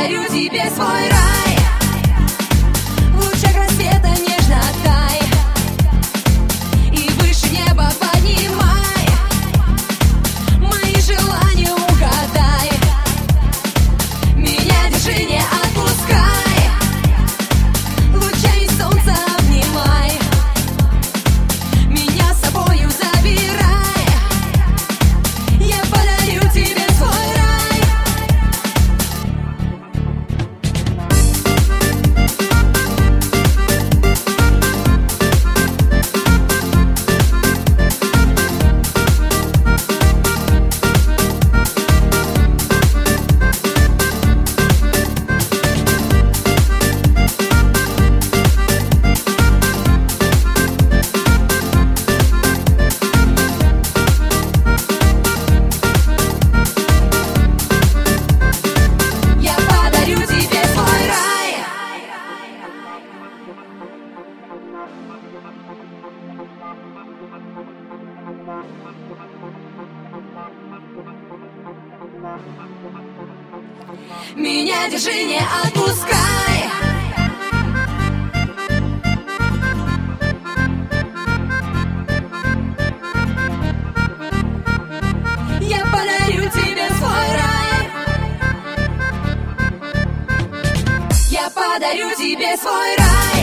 подарю тебе свой рай. В лучах рассвета нежно тай и выше неба поднимай. Мои желания угадай. Меня держи, не отпускай. Лучами солнца обнимай. Меня с собою забирай. Я подарю тебе свой рай. Меня держи, не отпускай. Я подарю тебе свой рай. Я подарю тебе свой рай.